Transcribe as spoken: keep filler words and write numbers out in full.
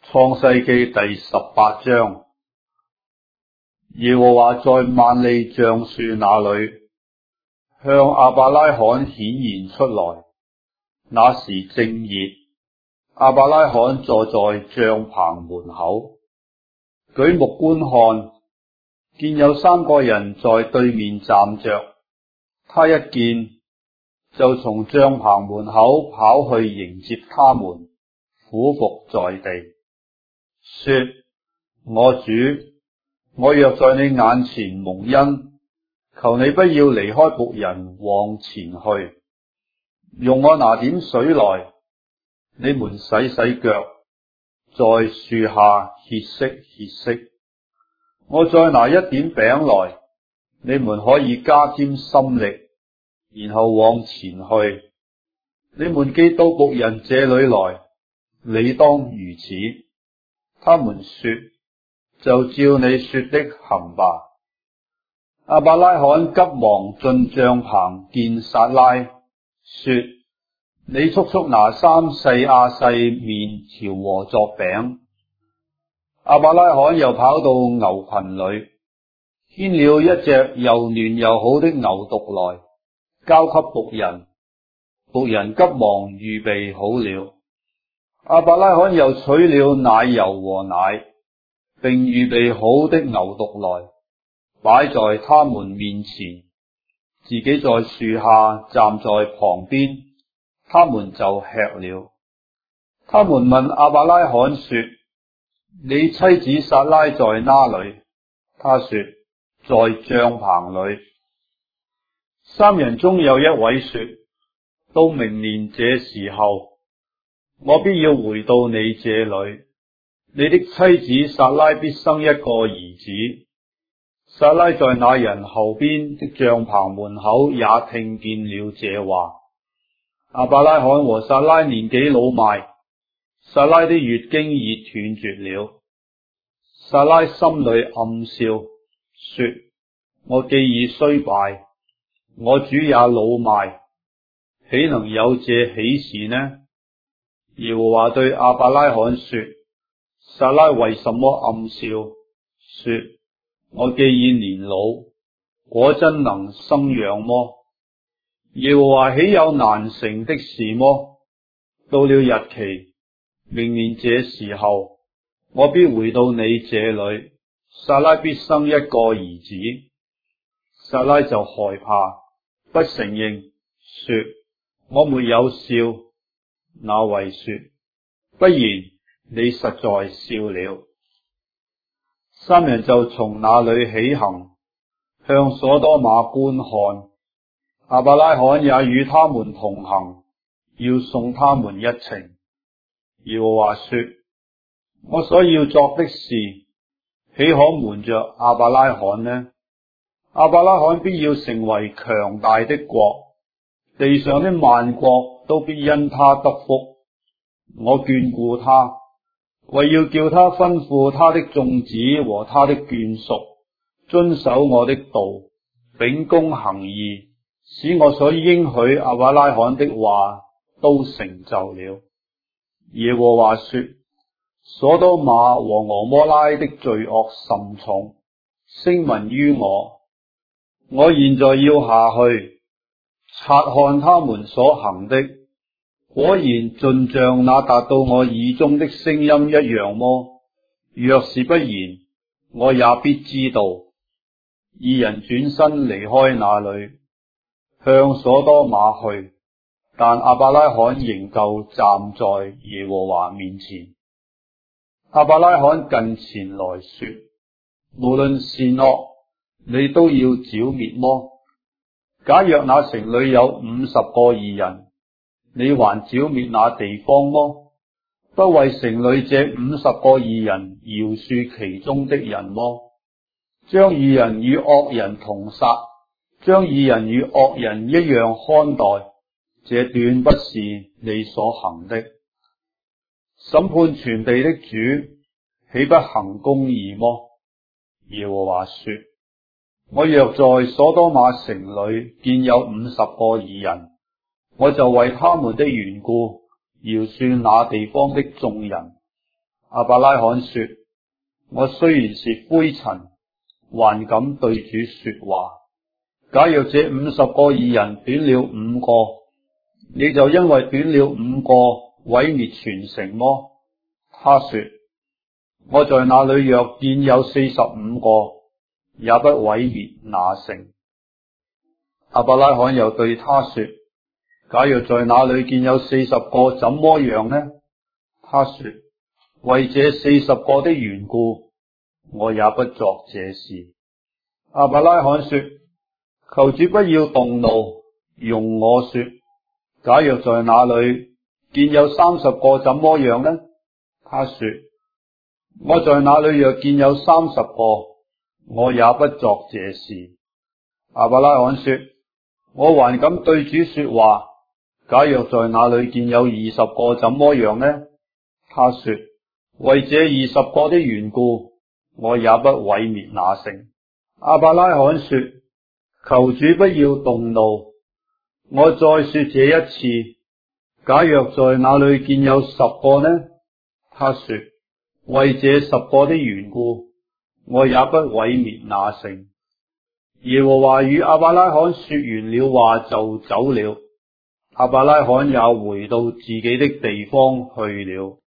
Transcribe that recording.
創世記第十八章，耶和華在萬利橡樹那裏向亞伯拉罕顯現出來。那時正熱，亞伯拉罕坐在帳棚門口，舉目觀看，見有三個人在對面站着。他一見，就從帳棚門口跑去迎接他們，俯伏在地，說：我主，我若在你眼前蒙恩，求你不要離開僕人往前去，容我拿點水來，你們洗洗腳，在樹下歇息歇息。我再拿一點餅來，你們可以加添心力，然後往前去。你們既到僕人這裏來，理當如此。他們說：就照你說的行吧。亞伯拉罕急忙進帳棚見撒拉，說：你速速拿三細亞細麵調和作餅。亞伯拉罕又跑到牛群裏，牽了一隻又嫩又好的牛犢來，交給僕人。僕人急忙預備好了。亞伯拉罕又取了奶油和奶，並預備好的牛犢來，擺在他們面前，自己在樹下站在旁邊，他們就吃了。他們問亞伯拉罕說：你妻子撒拉在哪裏？他說：在帳棚裏。三人中有一位說：到明年這時候，我必要回到你這裏，你的妻子撒拉必生一個兒子。撒拉在那人後邊的帳棚門口也聽見了這話。亞伯拉罕和撒拉年紀老邁，撒拉的月經已斷絕了。撒拉心裏暗笑，說：我既已衰敗，我主也老邁，豈能有這喜事呢？耶和華對亞伯拉罕說：撒拉為什麼暗笑，說：我既已年老，果真能生養麼？耶和華豈有難成的事麼？到了日期，明年這時候，我必回到你這裏，撒拉必生一個兒子。撒拉就害怕，不承認，說：我沒有笑。那位說：不然，你實在笑了。三人就從那裏起行，向所多瑪觀看。亞伯拉罕也與他們同行，要送他們一程。耶和華說：我所要作的事，豈可瞞着亞伯拉罕呢？亞伯拉罕必要成為強大的國，地上的萬國都必因他得福。我眷顧他，為要叫他吩咐他的眾子和他的眷屬遵守我的道，秉公行義，使我所應許亞伯拉罕的話都成就了。耶和華說：所多瑪和蛾摩拉的罪惡甚重，聲聞於我。我現在要下去察看他們所行的，果然盡像那達到我耳中的聲音一樣麼？若是不然，我也必知道。二人轉身離開那裏，向所多瑪去，但亞伯拉罕仍舊站在耶和華面前。亞伯拉罕近前來說：無論善惡，你都要剿滅麼？假若那城裏有五十個義人，你還剿滅那地方麼？不為城裏這五十個義人饒恕其中的人麼？將義人與惡人同殺，將義人與惡人一樣看待，這斷不是你所行的。審判全地的主，豈不行公義麼？耶和華說：我若在所多瑪城裏見有五十個義人，我就為他們的緣故饒恕那地方的眾人。 亞伯拉罕說：我雖然是灰塵，還敢對主說話。假若這五十個義人短了五個，你就因為短了五個毀滅全城麼？他說：我在那裏若見有四十五個，也不毀滅那城。亞伯拉罕又對他說：假若在那裏見有四十個，怎麼樣呢？他說：為這四十個的緣故，我也不作這事。亞伯拉罕說：求主不要動怒，容我說，假若在那裏見有三十個，怎麼樣呢？他說：我在那裏若見有三十個，我也不作這事。亞伯拉罕說：我還敢對主說話，假若在那裏見有二十個，怎麼樣呢？他說：為這二十個的緣故，我也不毀滅那城。亞伯拉罕說：求主不要動怒，我再說這一次，假若在那裏見有十個呢？他說：為這十個的緣故，我也不毀滅那城。耶和華與亞伯拉罕說完了話就走了，亞伯拉罕也回到自己的地方去了。